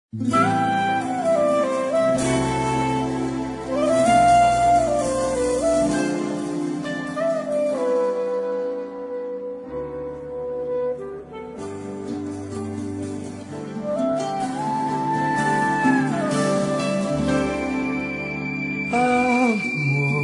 Amor,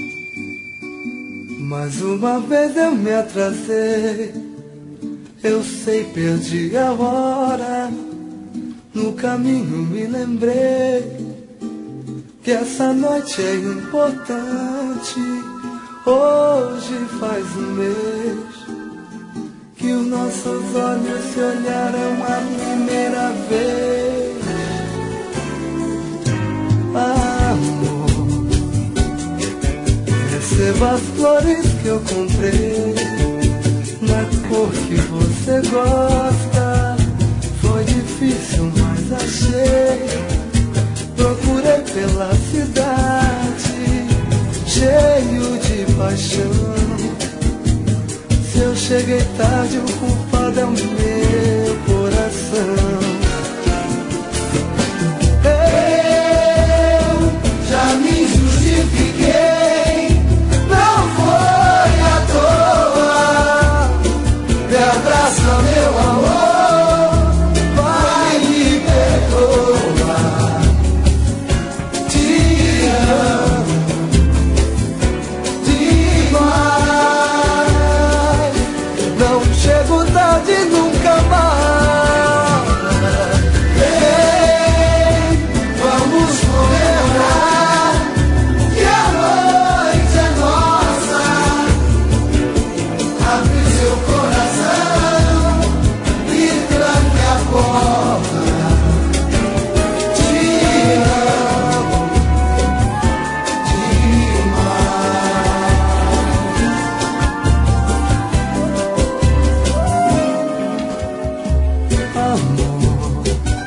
mais uma vez eu me atrasei. Eu sei, perdi a hora. No caminho me lembrei que essa noite é importante. Hoje faz um mês que os nossos olhos se olharam a primeira vez. Amor, receba as flores que eu comprei na cor que você gosta. Foi difícil, mas achei. Procurei pela cidade, cheio de paixão. Se eu cheguei tarde, o culpado é o meu coração. Eu já me justifiquei, não foi à toa. Me abraça, meu amor, vai me perdoar. Te amo demais, não chego tarde nunca mais. Vem, vamos comemorar que a noite é nossa. Abre seu coração e tranque a porta. Te amo demais. Amor,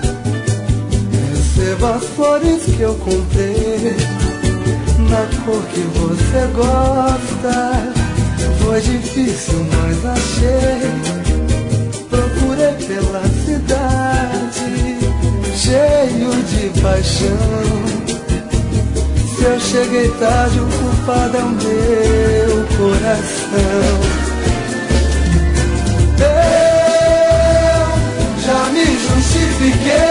receba as flores que eu comprei na cor que você gosta. Foi difícil, mas achei. Procurei pela cidade, cheio de paixão. Se eu cheguei tarde, o culpado é o meu coração. Eu já me justifiquei,